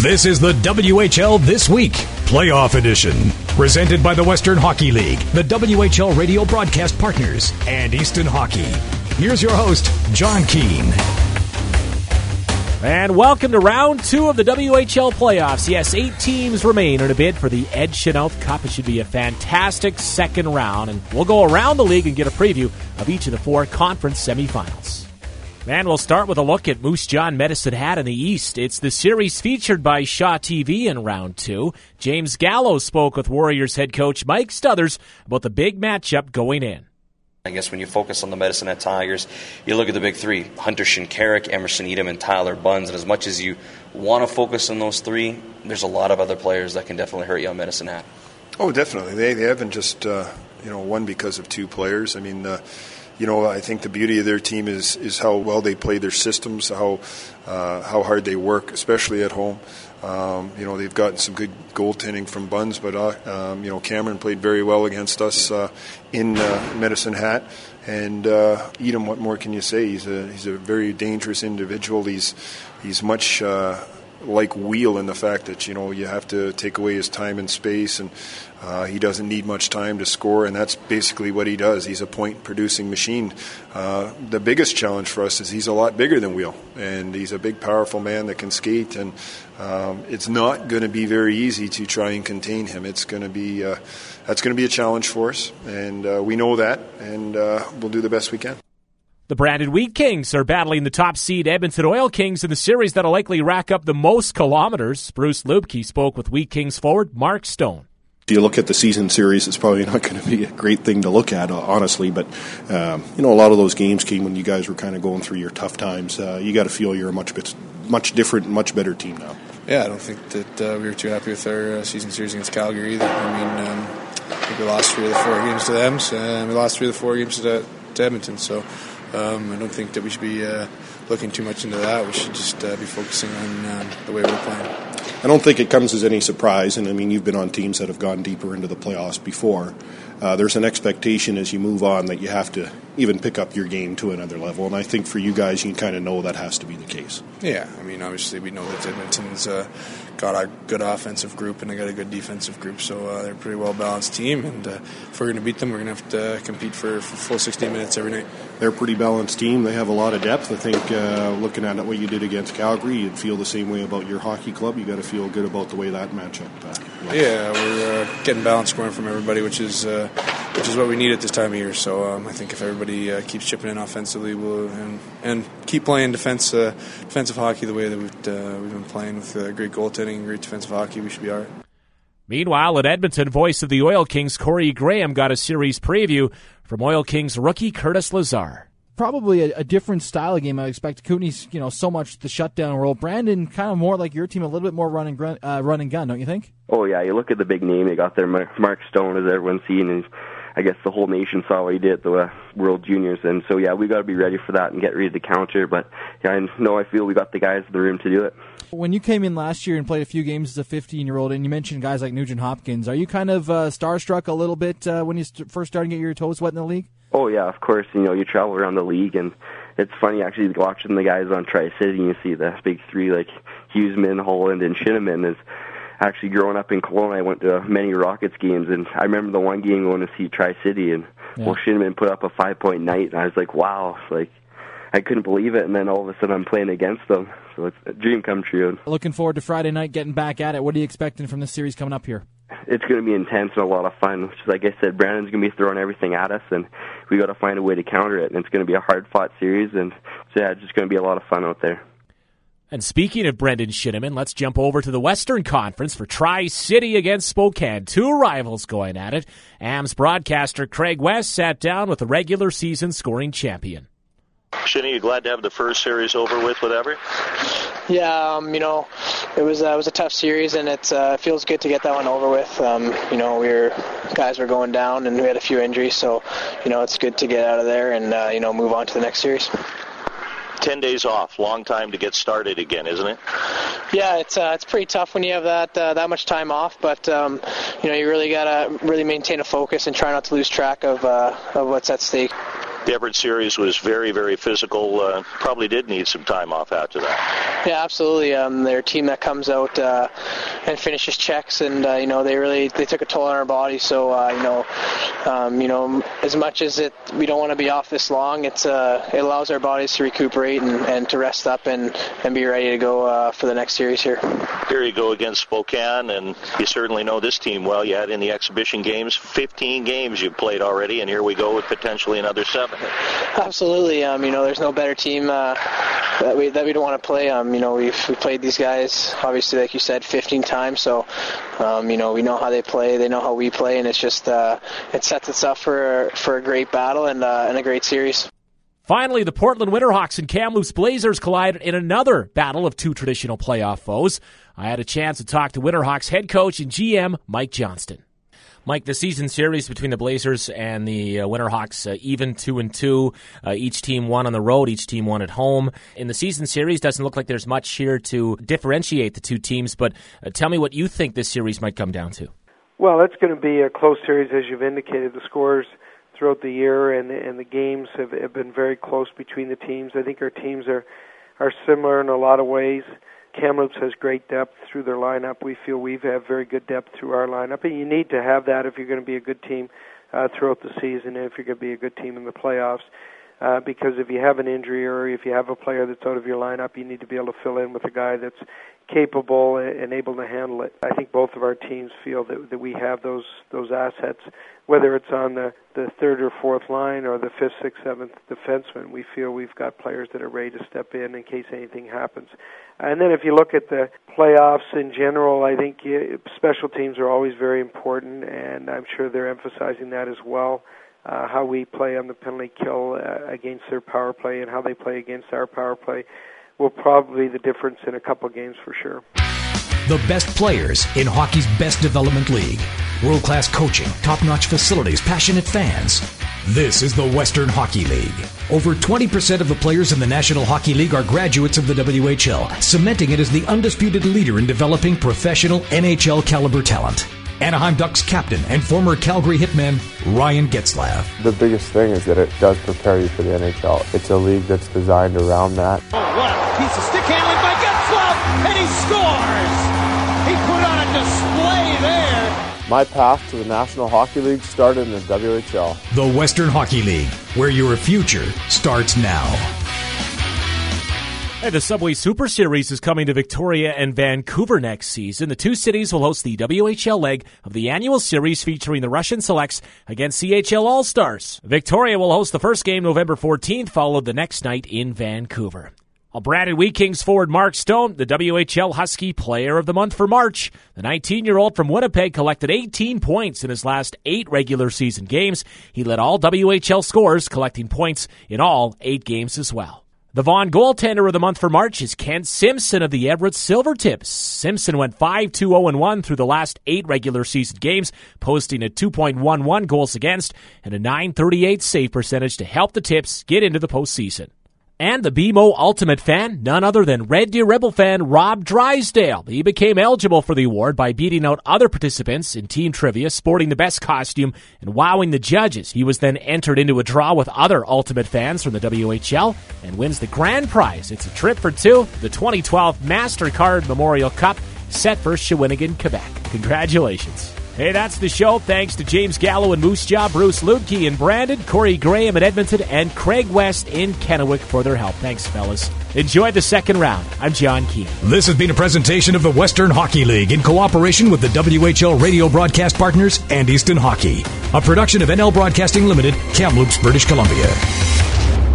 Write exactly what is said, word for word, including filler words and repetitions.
This is the W H L This Week, Playoff Edition. Presented by the Western Hockey League, the W H L radio broadcast partners, and Easton Hockey. Here's your host, John Keane. And welcome to round two of the W H L playoffs. Yes, eight teams remain in a bid for the Ed Chenault Cup. It should be a fantastic second round, and we'll go around the league and get a preview of each of the four conference semifinals. And we'll start with a look at Moose Jaw Medicine Hat in the East. It's the series featured by Shaw T V in round two. James Gallo spoke with Warriors head coach Mike Stothers about the big matchup going in. I guess when you focus on the Medicine Hat Tigers, you look at the big three, Hunter Shinkarik, Emerson Edom, and Tyler Bunds. And as much as you want to focus on those three, there's a lot of other players that can definitely hurt you on Medicine Hat. Oh, definitely. They they haven't just uh, you know won because of two players. I mean, uh, you know, I think the beauty of their team is is how well they play their systems, how uh, how hard they work, especially at home. Um, you know, they've gotten some good goaltending from Bunds, but uh, um, you know, Cameron played very well against us uh, in uh, Medicine Hat. And uh, Edom, what more can you say? He's a he's a very dangerous individual. He's he's much uh, like Wheel in the fact that, you know, you have to take away his time and space, and uh, he doesn't need much time to score, and that's basically what he does. He's a point-producing machine. Uh, the biggest challenge for us is he's a lot bigger than Wheel, and he's a big, powerful man that can skate, and um, it's not going to be very easy to try and contain him. It's going to be uh, that's going to be a challenge for us, and uh, we know that, and uh, we'll do the best we can. The Brandon Wheat Kings are battling the top seed Edmonton Oil Kings in the series that'll likely rack up the most kilometers. Bruce Lubke spoke with Wheat Kings forward Mark Stone. If you look at the season series, it's probably not going to be a great thing to look at, honestly. But, um, you know, a lot of those games came when you guys were kind of going through your tough times. Uh, you got to feel you're a much bit, much different, much better team now. Yeah, I don't think that uh, we were too happy with our uh, season series against Calgary either. I mean, um, I think we lost three of the four games to them, and we lost three of the four games to, to Edmonton. So um, I don't think that we should be uh, looking too much into that. We should just uh, be focusing on um, the way we're playing. I don't think it comes as any surprise, and I mean, you've been on teams that have gone deeper into the playoffs before. Uh, there's an expectation as you move on that you have to even pick up your game to another level, and I think for you guys, you kind of know that has to be the case. Yeah, I mean, obviously we know that Edmonton's uh, got a good offensive group and they got a good defensive group, so uh, they're a pretty well-balanced team, and uh, if we're going to beat them, we're going to have to compete for, for full sixty minutes every night. They're a pretty balanced team. They have a lot of depth. I think uh, looking at what you did against Calgary, you'd feel the same way about your hockey club. You got to feel good about the way that matchup uh, went. Yeah, we're uh, getting balanced scoring from everybody, which is uh, which is what we need at this time of year. So um, I think if everybody uh, keeps chipping in offensively, we'll, and, and keep playing defense, uh, defensive hockey the way that we've, uh, we've been playing with uh, great goaltending, great defensive hockey, we should be all right. Meanwhile, at Edmonton, voice of the Oil Kings, Corey Graham, got a series preview from Oil Kings rookie Curtis Lazar. Probably a, a different style of game. I expect Kootenay's, you know, so much the shutdown role. Brandon, kind of more like your team, a little bit more run and, gun, uh, run and gun, don't you think? Oh, yeah. You look at the big name they got there, Mark Stone, as everyone's seen, and I guess the whole nation saw what he did at the uh, World Juniors. And so, yeah, we got to be ready for that and get ready to counter. But yeah, I know I feel we got the guys in the room to do it. When you came in last year and played a few games as a fifteen-year-old, and you mentioned guys like Nugent Hopkins, are you kind of uh, starstruck a little bit uh, when you st- first started to get your toes wet in the league? Oh, yeah, of course. You know, you travel around the league, and it's funny actually watching the guys on Tri-City, and you see the big three like Huseman, Holland, and Shinneman. Is actually growing up in Kelowna, I went to many Rockets games, and I remember the one game going to see Tri-City, and yeah. well, Shinneman put up a five-point night, and I was like, wow, like I couldn't believe it, and then all of a sudden I'm playing against them, so it's a dream come true. Looking forward to Friday night, getting back at it. What are you expecting from this series coming up here? It's going to be intense and a lot of fun. Which, like I said, Brandon's going to be throwing everything at us, and we got to find a way to counter it, and it's going to be a hard-fought series, and so yeah, it's just going to be a lot of fun out there. And speaking of Brendan Shinneman, let's jump over to the Western Conference for Tri-City against Spokane. Two rivals going at it. A Ms broadcaster Craig West sat down with the regular season scoring champion. Shinny, you glad to have the first series over with, whatever? Yeah, um, you know, it was uh, it was a tough series, and it uh, feels good to get that one over with. Um, you know, we were guys were going down, and we had a few injuries, so you know it's good to get out of there and uh, you know move on to the next series. Ten days off, long time to get started again, isn't it? Yeah, it's uh, it's pretty tough when you have that uh, that much time off, but um, you know you really gotta really maintain a focus and try not to lose track of uh, of what's at stake. the Everett series was very, very physical. Uh, probably did need some time off after that. Yeah, absolutely. Um, they're a team that comes out uh, and finishes checks, and uh, you know they really they took a toll on our bodies. So uh, you know, um, you know, as much as it we don't want to be off this long, it's uh, it allows our bodies to recuperate and, and to rest up and, and be ready to go uh, for the next series here. Here you go against Spokane, and you certainly know this team well. You had in the exhibition games, fifteen games you've played already, and here we go with potentially another seven. Absolutely. Um, you know, there's no better team uh, that we that we don't want to play. Um, you know, we've we played these guys, obviously, like you said, fifteen times. So, um, you know, we know how they play. They know how we play, and it's just uh, it sets us up for for a great battle and uh, and a great series. Finally, the Portland Winterhawks and Kamloops Blazers collided in another battle of two traditional playoff foes. I had a chance to talk to Winterhawks head coach and G M Mike Johnston. Mike, the season series between the Blazers and the uh, Winterhawks, uh, even two and two. Uh, each team won on the road, each team won at home. In the season series, doesn't look like there's much here to differentiate the two teams, but uh, tell me what you think this series might come down to. Well, it's going to be a close series, as you've indicated. The scores throughout the year and, and the games have, have been very close between the teams. I think our teams are, are similar in a lot of ways. Kamloops has great depth through their lineup. We feel we have very good depth through our lineup, and you need to have that if you're going to be a good team uh, throughout the season and if you're going to be a good team in the playoffs. Uh, because if you have an injury or if you have a player that's out of your lineup, you need to be able to fill in with a guy that's capable and able to handle it. I think both of our teams feel that, that we have those those assets, whether it's on the, the third or fourth line or the fifth, sixth, seventh defenseman. We feel we've got players that are ready to step in in case anything happens. And then if you look at the playoffs in general, I think special teams are always very important, and I'm sure they're emphasizing that as well. Uh, how we play on the penalty kill uh, against their power play and how they play against our power play will probably be the difference in a couple games for sure. The best players in hockey's best development league. World-class coaching, top-notch facilities, passionate fans. This is the Western Hockey League. Over twenty percent of the players in the National Hockey League are graduates of the W H L, cementing it as the undisputed leader in developing professional N H L caliber talent. Anaheim Ducks captain and former Calgary Hitman, Ryan Getzlaf. The biggest thing is that it does prepare you for the N H L. It's a league that's designed around that. Oh, what a piece of stick handling by Getzlaf, and he scores! He put on a display there. My path to the National Hockey League started in the W H L. The Western Hockey League, where your future starts now. And the Subway Super Series is coming to Victoria and Vancouver next season. The two cities will host the W H L leg of the annual series featuring the Russian Selects against C H L All-Stars. Victoria will host the first game November fourteenth, followed the next night in Vancouver. Well, Brandon Wheat Kings forward Mark Stone, the W H L Husky Player of the Month for March. The nineteen-year-old from Winnipeg collected eighteen points in his last eight regular season games. He led all W H L scorers, collecting points in all eight games as well. The Vaughan goaltender of the month for March is Kent Simpson of the Everett Silvertips. Simpson went five two oh one through the last eight regular season games, posting a two point one one goals against and a nine thirty-eight save percentage to help the Tips get into the postseason. And the B M O Ultimate fan, none other than Red Deer Rebel fan Rob Drysdale. He became eligible for the award by beating out other participants in team trivia, sporting the best costume, and wowing the judges. He was then entered into a draw with other Ultimate fans from the W H L and wins the grand prize. It's a trip for two, the twenty twelve MasterCard Memorial Cup, set for Shawinigan, Quebec. Congratulations. Hey, that's the show. Thanks to James Gallo and Moose Jaw, Bruce Lubke in Brandon, Corey Graham in Edmonton, and Craig West in Kennewick for their help. Thanks, fellas. Enjoy the second round. I'm John Keane. This has been a presentation of the Western Hockey League in cooperation with the W H L radio broadcast partners and Easton Hockey. A production of N L Broadcasting Limited, Kamloops, British Columbia.